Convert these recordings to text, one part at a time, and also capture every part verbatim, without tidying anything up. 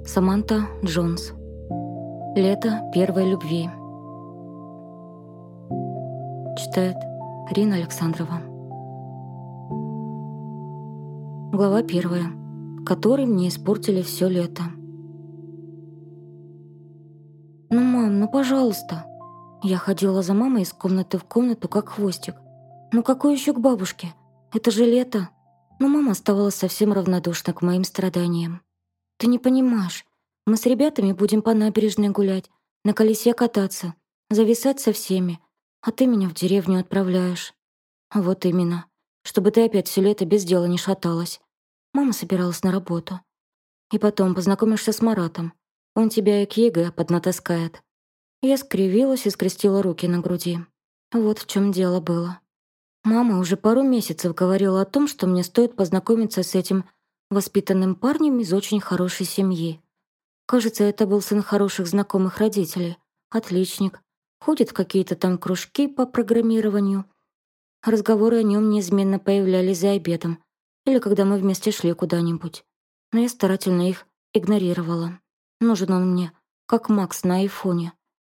Саманта Джонс. Лето первой любви. Читает Рина Александрова. Глава первая, в которой мне испортили все лето. «Ну, мам, ну, пожалуйста!» Я ходила за мамой из комнаты в комнату, как хвостик. «Ну, какой еще к бабушке? Это же лето!» Но мама оставалась совсем равнодушна к моим страданиям. «Ты не понимаешь. Мы с ребятами будем по набережной гулять, на колесе кататься, зависать со всеми, а ты меня в деревню отправляешь». «Вот именно. Чтобы ты опять все лето без дела не шаталась. Мама собиралась на работу. И потом познакомишься с Маратом. Он тебя и к ЕГЭ поднатаскает». Я скривилась и скрестила руки на груди. Вот в чем дело было. Мама уже пару месяцев говорила о том, что мне стоит познакомиться с этим воспитанным парнем из очень хорошей семьи. Кажется, это был сын хороших знакомых родителей. Отличник. Ходит в какие-то там кружки по программированию. Разговоры о нем неизменно появлялись за обедом или когда мы вместе шли куда-нибудь. Но я старательно их игнорировала. Нужен он мне, как Макс на айфоне.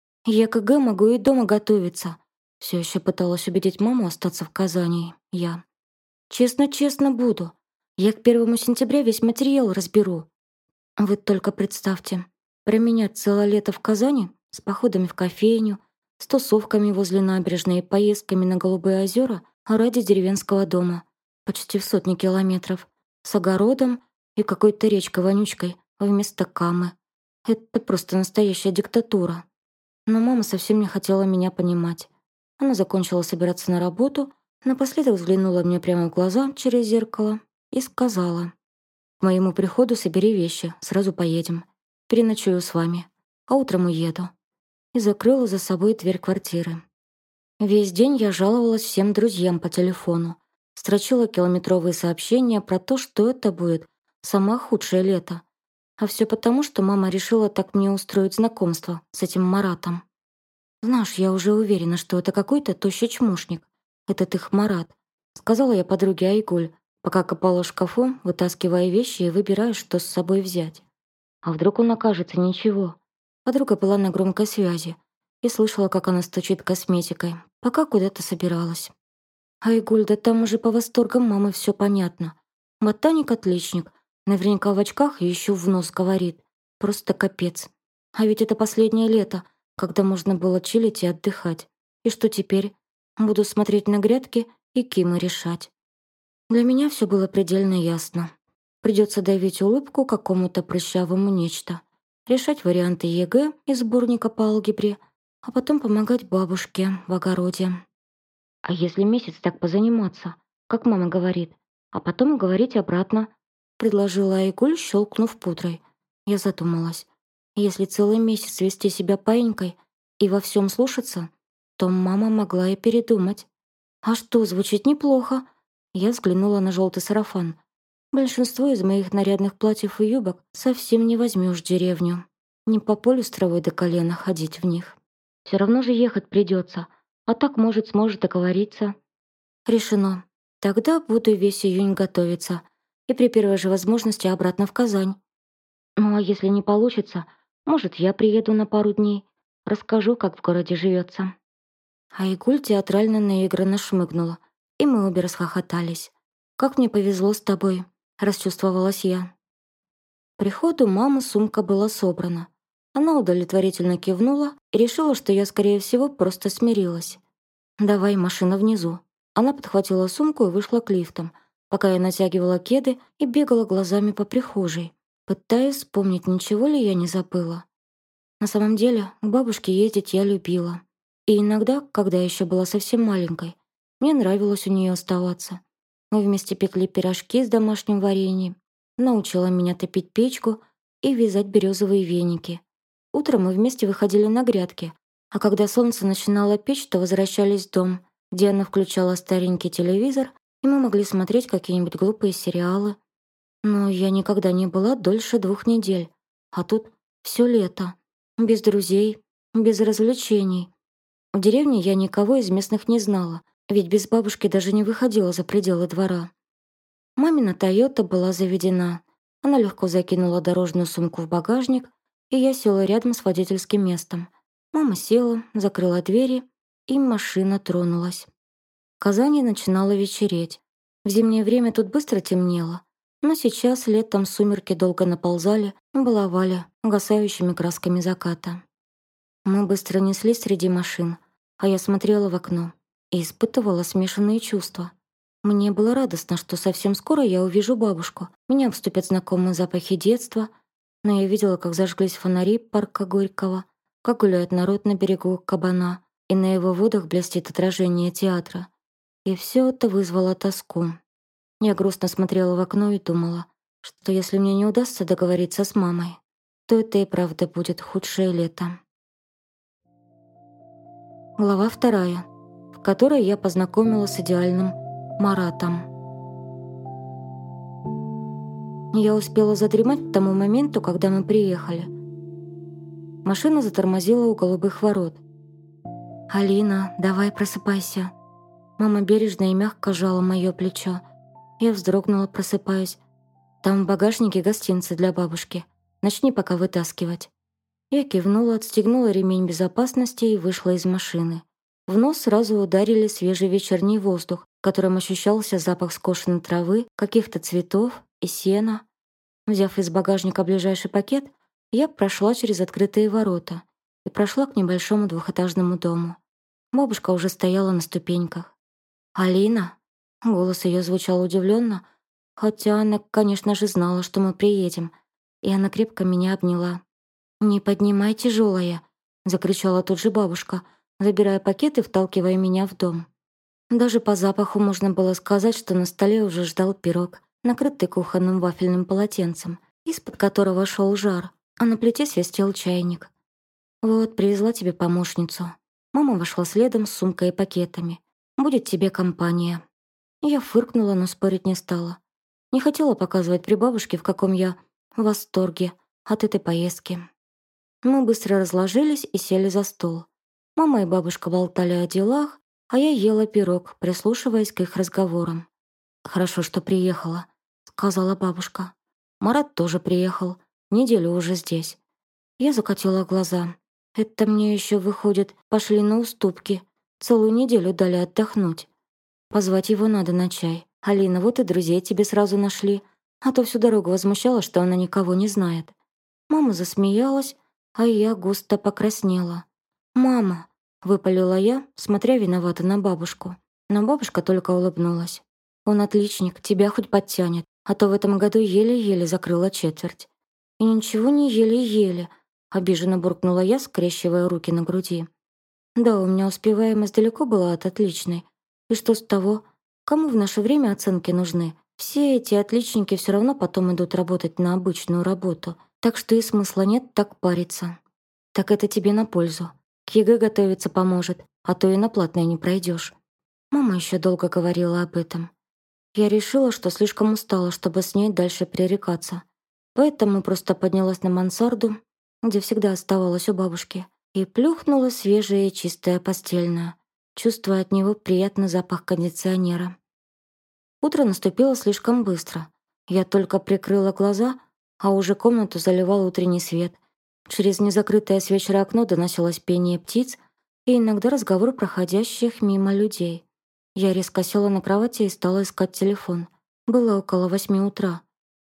Я к ЕГЭ могу и дома готовиться. Все еще пыталась убедить маму остаться в Казани. Я. Честно-честно буду. Я к первому сентября весь материал разберу. Вы только представьте, променять целое лето в Казани с походами в кофейню, с тусовками возле набережной и поездками на Голубые озера ради деревенского дома, почти в сотни километров, с огородом и какой-то речкой-вонючкой вместо Камы. Это просто настоящая диктатура. Но мама совсем не хотела меня понимать. Она закончила собираться на работу, напоследок взглянула мне прямо в глаза через зеркало и сказала: «К моему приходу собери вещи, сразу поедем. Переночую с вами, а утром уеду». И закрыла за собой дверь квартиры. Весь день я жаловалась всем друзьям по телефону, строчила километровые сообщения про то, что это будет самое худшее лето. А все потому, что мама решила так мне устроить знакомство с этим Маратом. «Знаешь, я уже уверена, что это какой-то тощий чмошник, этот их Марат», сказала я подруге Айгуль, пока копала в шкафу, вытаскивая вещи и выбирая, что с собой взять. «А вдруг он окажется ничего?» Подруга была на громкой связи и слышала, как она стучит косметикой, пока куда-то собиралась. «Айгуль, да там уже по восторгам мамы все понятно. Ботаник-отличник, наверняка в очках и еще в нос говорит. Просто капец. А ведь это последнее лето, когда можно было чилить и отдыхать. И что теперь? Буду смотреть на грядки и кимы решать». Для меня все было предельно ясно. Придется давить улыбку какому-то прыщавому нечто, решать варианты ЕГЭ из сборника по алгебре, а потом помогать бабушке в огороде. «А если месяц так позаниматься, как мама говорит, а потом говорить обратно?» — предложила Айгуль, щелкнув пудрой. Я задумалась. Если целый месяц вести себя паинькой и во всем слушаться, то мама могла и передумать. «А что, звучит неплохо?» Я взглянула на желтый сарафан. Большинство из моих нарядных платьев и юбок совсем не возьмешь в деревню. Не по полю с травой до колена ходить в них. Все равно же ехать придется, а так, может, сможет договориться. Решено. Тогда буду весь июнь готовиться и при первой же возможности обратно в Казань. Ну а если не получится, может, я приеду на пару дней, расскажу, как в городе живется. Айгуль театрально наигранно шмыгнула, и мы обе расхохотались. «Как мне повезло с тобой», — расчувствовалась я. К приходу мамы сумка была собрана. Она удовлетворительно кивнула и решила, что я, скорее всего, просто смирилась. «Давай, машина внизу». Она подхватила сумку и вышла к лифтам, пока я натягивала кеды и бегала глазами по прихожей, пытаясь вспомнить, ничего ли я не забыла. На самом деле, к бабушке ездить я любила. И иногда, когда еще была совсем маленькой, мне нравилось у нее оставаться. Мы вместе пекли пирожки с домашним вареньем, научила меня топить печку и вязать березовые веники. Утром мы вместе выходили на грядки, а когда солнце начинало печь, то возвращались в дом, где она включала старенький телевизор, и мы могли смотреть какие-нибудь глупые сериалы. Но я никогда не была дольше двух недель, а тут все лето, без друзей, без развлечений. В деревне я никого из местных не знала, ведь без бабушки даже не выходила за пределы двора. Мамина «Тойота» была заведена. Она легко закинула дорожную сумку в багажник, и я села рядом с водительским местом. Мама села, закрыла двери, и машина тронулась. В Казани начинало вечереть. В зимнее время тут быстро темнело, но сейчас летом сумерки долго наползали и баловали угасающими красками заката. Мы быстро неслись среди машин, а я смотрела в окно и испытывала смешанные чувства. Мне было радостно, что совсем скоро я увижу бабушку. Меня обступят знакомые запахи детства, но я видела, как зажглись фонари парка Горького, как гуляет народ на берегу Кабана, и на его водах блестит отражение театра. И все это вызвало тоску. Я грустно смотрела в окно и думала, что если мне не удастся договориться с мамой, то это и правда будет худшее лето. Глава вторая, в которой я познакомилась с идеальным Маратом. Я успела задремать к тому моменту, когда мы приехали. Машина затормозила у голубых ворот. «Алина, давай просыпайся». Мама бережно и мягко сжала моё плечо. Я вздрогнула, просыпаясь. «Там в багажнике гостинцы для бабушки. Начни пока вытаскивать». Я кивнула, отстегнула ремень безопасности и вышла из машины. В нос сразу ударили свежий вечерний воздух, которым ощущался запах скошенной травы, каких-то цветов и сена. Взяв из багажника ближайший пакет, я прошла через открытые ворота и прошла к небольшому двухэтажному дому. Бабушка уже стояла на ступеньках. «Алина?» — голос ее звучал удивленно, хотя она, конечно же, знала, что мы приедем, и она крепко меня обняла. «Не поднимай тяжелое!» — закричала тут же бабушка, забирая пакет и вталкивая меня в дом. Даже по запаху можно было сказать, что на столе уже ждал пирог, накрытый кухонным вафельным полотенцем, из-под которого шел жар, а на плите свистел чайник. «Вот, привезла тебе помощницу». Мама вошла следом с сумкой и пакетами. «Будет тебе компания». Я фыркнула, но спорить не стала. Не хотела показывать при бабушке, в каком я в восторге от этой поездки. Мы быстро разложились и сели за стол. Мама и бабушка болтали о делах, а я ела пирог, прислушиваясь к их разговорам. «Хорошо, что приехала», — сказала бабушка. «Марат тоже приехал. Неделю уже здесь». Я закатила глаза. «Это мне еще выходит, пошли на уступки. Целую неделю дали отдохнуть. Позвать его надо на чай. Алина, вот и друзей тебе сразу нашли. А то всю дорогу возмущала, что она никого не знает». Мама засмеялась, а я густо покраснела. «Мама!» — выпалила я, смотря виновата на бабушку. Но бабушка только улыбнулась. «Он отличник, тебя хоть подтянет, а то в этом году еле-еле закрыла четверть». «И ничего не еле-еле», — обиженно буркнула я, скрещивая руки на груди. «Да, у меня успеваемость далеко была от отличной. И что с того? Кому в наше время оценки нужны? Все эти отличники все равно потом идут работать на обычную работу, так что и смысла нет так париться. Так это тебе на пользу. К ЕГЭ готовиться поможет, а то и на платное не пройдешь». Мама еще долго говорила об этом. Я решила, что слишком устала, чтобы с ней дальше пререкаться. Поэтому просто поднялась на мансарду, где всегда оставалась у бабушки, и плюхнула свежее и чистое постельное, чувствуя от него приятный запах кондиционера. Утро наступило слишком быстро. Я только прикрыла глаза, а уже комнату заливал утренний свет. Через незакрытое с вечера окно доносилось пение птиц и иногда разговор проходящих мимо людей. Я резко села на кровати и стала искать телефон. Было около восьми утра.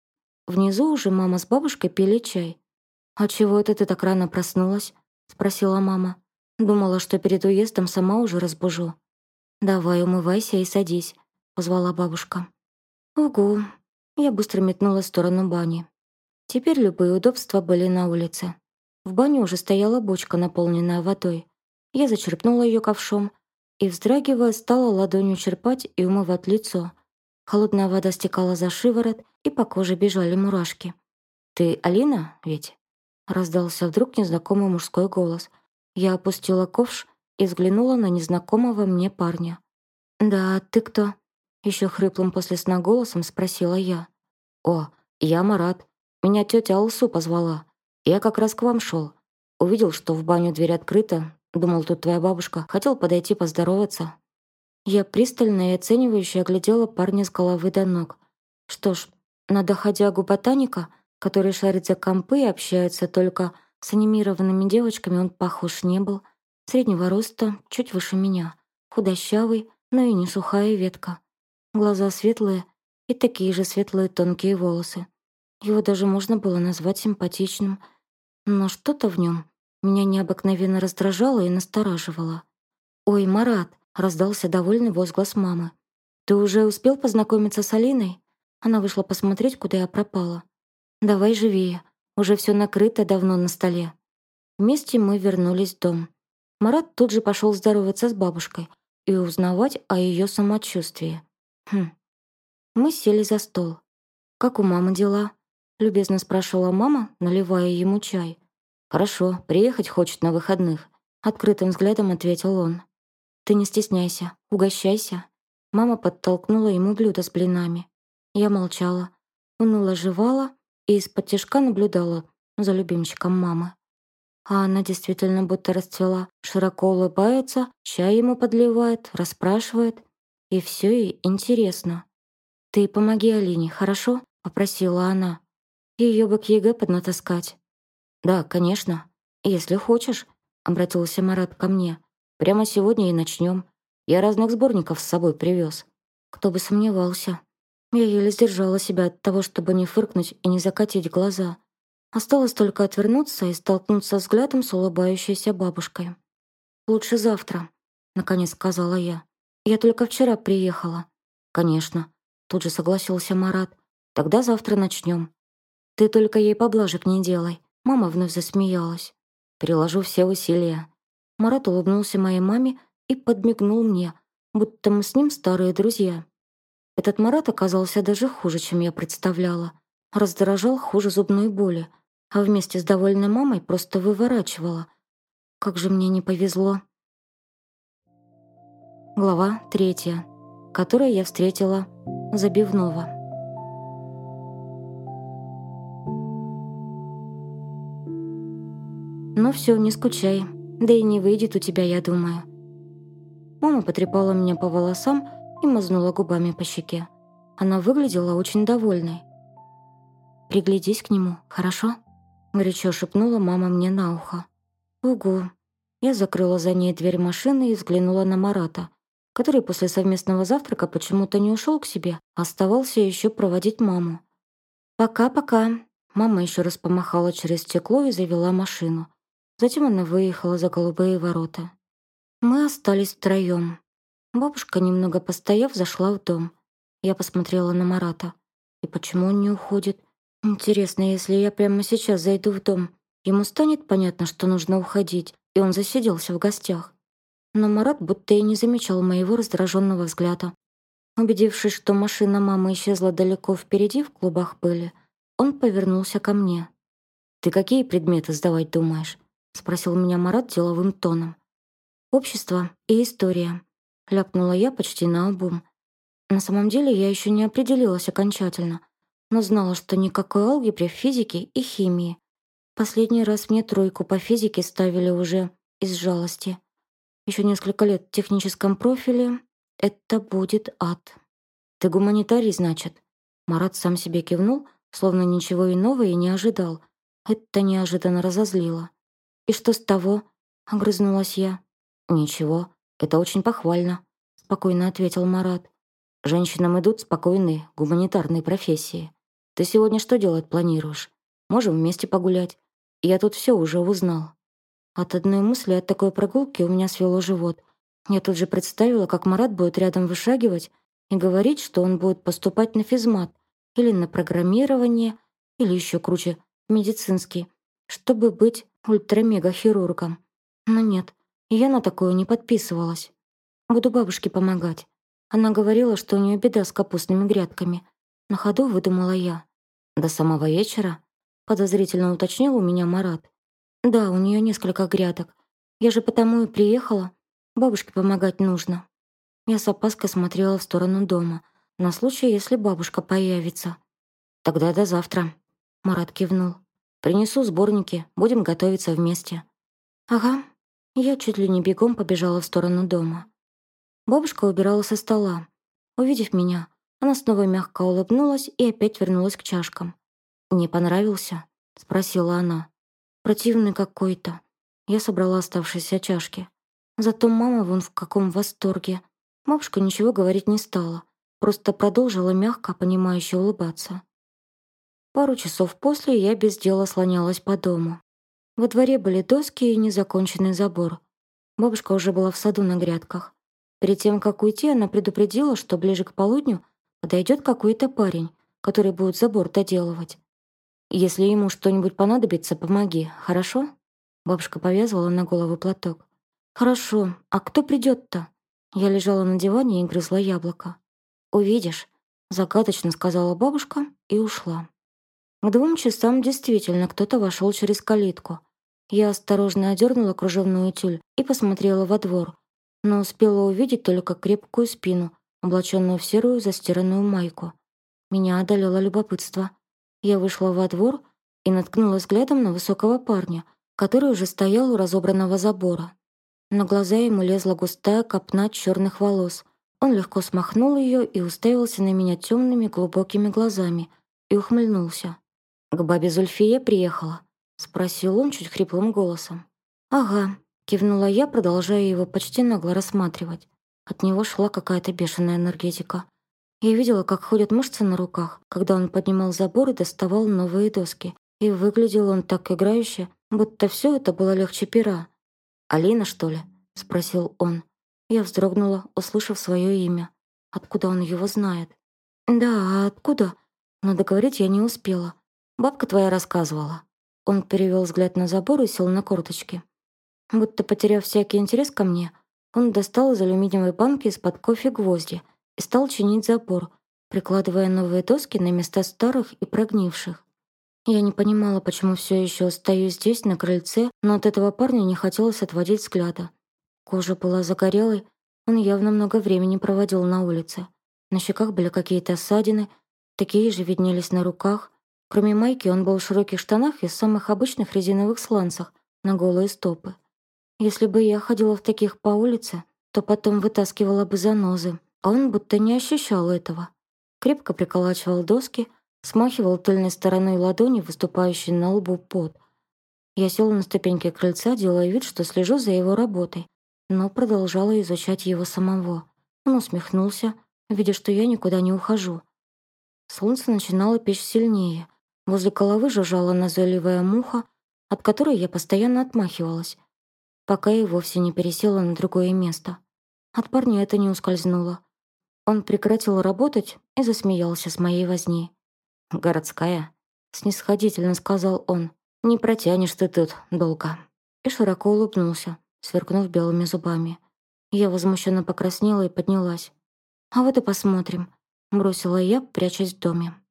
Внизу уже мама с бабушкой пили чай. «А чего это ты так рано проснулась?» — спросила мама. «Думала, что перед уездом сама уже разбужу». «Давай, умывайся и садись», — позвала бабушка. «Угу». Я быстро метнулась в сторону бани. Теперь любые удобства были на улице. В бане уже стояла бочка, наполненная водой. Я зачерпнула ее ковшом и, вздрагивая, стала ладонью черпать и умывать лицо. Холодная вода стекала за шиворот, и по коже бежали мурашки. «Ты Алина, ведь?» — раздался вдруг незнакомый мужской голос. Я опустила ковш и взглянула на незнакомого мне парня. «Да, ты кто?» — еще хриплым после сна голосом спросила я. «О, я Марат. Меня тетя Алсу позвала. Я как раз к вам шел. Увидел, что в баню дверь открыта. Думал, тут твоя бабушка. Хотел подойти поздороваться». Я пристально и оценивающе оглядела парня с головы до ног. Что ж, на доходягу-ботаника, который шарит за компы и общается только с анимированными девочками, он похож не был. Среднего роста, чуть выше меня, худощавый, но и не сухая ветка. Глаза светлые и такие же светлые тонкие волосы. Его даже можно было назвать симпатичным, но что-то в нем меня необыкновенно раздражало и настораживало. «Ой, Марат!» — раздался довольный возглас мамы. «Ты уже успел познакомиться с Алиной?» Она вышла посмотреть, куда я пропала. «Давай живее, уже все накрыто давно на столе». Вместе мы вернулись в дом. Марат тут же пошел здороваться с бабушкой и узнавать о ее самочувствии. Хм. Мы сели за стол. «Как у мамы дела?» — любезно спрашивала мама, наливая ему чай. «Хорошо, приехать хочет на выходных», — открытым взглядом ответил он. «Ты не стесняйся, угощайся». Мама подтолкнула ему блюдо с блинами. Я молчала, уныло жевала и из-под тишка наблюдала за любимчиком мамы. А она действительно будто расцвела, широко улыбается, чай ему подливает, расспрашивает. И все ей интересно. «Ты помоги Алине, хорошо?» — попросила она. Ее бы к ЕГЭ поднатаскать. «Да, конечно. Если хочешь», — обратился Марат ко мне. «Прямо сегодня и начнем. Я разных сборников с собой привез». Кто бы сомневался. Я еле сдержала себя от того, чтобы не фыркнуть и не закатить глаза. Осталось только отвернуться и столкнуться взглядом с улыбающейся бабушкой. «Лучше завтра», — наконец сказала я. «Я только вчера приехала». «Конечно», — тут же согласился Марат. «Тогда завтра начнем. Ты только ей поблажек не делай». Мама вновь засмеялась. «Приложу все усилия». Марат улыбнулся моей маме и подмигнул мне, будто мы с ним старые друзья. Этот Марат оказался даже хуже, чем я представляла. Раздражал хуже зубной боли, а вместе с довольной мамой просто выворачивала. Как же мне не повезло. Глава третья, в которой я встретила Забивного. «Ну все, не скучай, да и не выйдет у тебя, я думаю». Мама потрепала меня по волосам и мазнула губами по щеке. Она выглядела очень довольной. «Приглядись к нему, хорошо?» — горячо шепнула мама мне на ухо. «Угу». Я закрыла за ней дверь машины и взглянула на Марата, который после совместного завтрака почему-то не ушел к себе, а оставался еще проводить маму. «Пока-пока». Мама еще раз помахала через стекло и завела машину. Затем она выехала за голубые ворота. Мы остались втроем. Бабушка, немного постояв, зашла в дом. Я посмотрела на Марата. И почему он не уходит? Интересно, если я прямо сейчас зайду в дом, ему станет понятно, что нужно уходить, и он засиделся в гостях. Но Марат будто и не замечал моего раздраженного взгляда. Убедившись, что машина мамы исчезла далеко впереди в клубах пыли, он повернулся ко мне. «Ты какие предметы сдавать думаешь?» — спросил меня Марат деловым тоном. «Общество и история», — ляпнула я почти наобум. На самом деле я еще не определилась окончательно, но знала, что никакой алгебре, физики и химии. Последний раз мне тройку по физике ставили уже из жалости. Еще несколько лет в техническом профиле — это будет ад. «Ты гуманитарий, значит?» Марат сам себе кивнул, словно ничего иного и не ожидал. Это неожиданно разозлило. «И что с того?» — огрызнулась я. «Ничего, это очень похвально», — спокойно ответил Марат. «Женщинам идут спокойные, гуманитарные профессии. Ты сегодня что делать планируешь? Можем вместе погулять. Я тут все уже узнал». От одной мысли от такой прогулки у меня свело живот. Я тут же представила, как Марат будет рядом вышагивать и говорить, что он будет поступать на физмат или на программирование, или еще круче, медицинский, чтобы быть ультрамега-хирургом. Но нет, я на такое не подписывалась. Буду бабушке помогать. Она говорила, что у нее беда с капустными грядками. На ходу выдумала я. «До самого вечера?» — подозрительно уточнил у меня Марат. «Да, у нее несколько грядок. Я же потому и приехала. Бабушке помогать нужно». Я с опаской смотрела в сторону дома, на случай, если бабушка появится. «Тогда до завтра», — Марат кивнул. «Принесу сборники, будем готовиться вместе». «Ага». Я чуть ли не бегом побежала в сторону дома. Бабушка убирала со стола. Увидев меня, Она снова мягко улыбнулась и опять вернулась к чашкам. «Не понравился?» — спросила она. «Противный какой-то». Я собрала оставшиеся чашки. Зато мама вон в каком восторге. Бабушка ничего говорить не стала, просто продолжила мягко, понимающе улыбаться. Пару часов после я без дела слонялась по дому. Во дворе были доски и незаконченный забор. Бабушка уже была в саду на грядках. Перед тем, как уйти, она предупредила, что ближе к полудню подойдет какой-то парень, который будет забор доделывать. «Если ему что-нибудь понадобится, помоги, хорошо?» Бабушка повязывала на голову платок. «Хорошо. А кто придет-то?» Я лежала на диване и грызла яблоко. «Увидишь», — загадочно сказала бабушка и ушла. К двум часам действительно кто-то вошел через калитку. Я осторожно одернула кружевную тюль и посмотрела во двор, но успела увидеть только крепкую спину, облаченную в серую застиранную майку. Меня одолело любопытство. Я вышла во двор и наткнулась взглядом на высокого парня, который уже стоял у разобранного забора. На глаза ему лезла густая копна черных волос. Он легко смахнул ее и уставился на меня темными глубокими глазами и ухмыльнулся. «К бабе Зульфие приехала?» — спросил он чуть хриплым голосом. «Ага», — кивнула я, продолжая его почти нагло рассматривать. От него шла какая-то бешеная энергетика. Я видела, как ходят мышцы на руках, когда он поднимал забор и доставал новые доски. И выглядел он так играюще, будто все это было легче пера. «Алина, что ли?» — спросил он. Я вздрогнула, услышав свое имя. Откуда он его знает? «Да, а откуда?» Но договорить я не успела. «Бабка твоя рассказывала». Он перевел взгляд на забор и сел на корточки. Будто потеряв всякий интерес ко мне, он достал из алюминиевой банки из-под кофе гвозди и стал чинить забор, прикладывая новые доски на места старых и прогнивших. Я не понимала, почему все еще стою здесь, на крыльце, но от этого парня не хотелось отводить взгляда. Кожа была загорелой, он явно много времени проводил на улице. На щеках были какие-то ссадины, такие же виднелись на руках. Кроме майки, он был в широких штанах и самых обычных резиновых сланцах на голые стопы. Если бы я ходила в таких по улице, то потом вытаскивала бы занозы, а он будто не ощущал этого. Крепко приколачивал доски, смахивал тыльной стороной ладони, выступающей на лбу пот. Я села на ступеньки крыльца, делая вид, что слежу за его работой, но продолжала изучать его самого. Он усмехнулся, видя, что я никуда не ухожу. Солнце начинало печь сильнее. Возле головы жужжала назойливая муха, от которой я постоянно отмахивалась, пока и вовсе не пересела на другое место. От парня это не ускользнуло. Он прекратил работать и засмеялся с моей возни. «Городская?» — снисходительно сказал он. «Не протянешь ты тут долго». И широко улыбнулся, сверкнув белыми зубами. Я возмущенно покраснела и поднялась. «А вот и посмотрим», — бросила я, прячась в доме.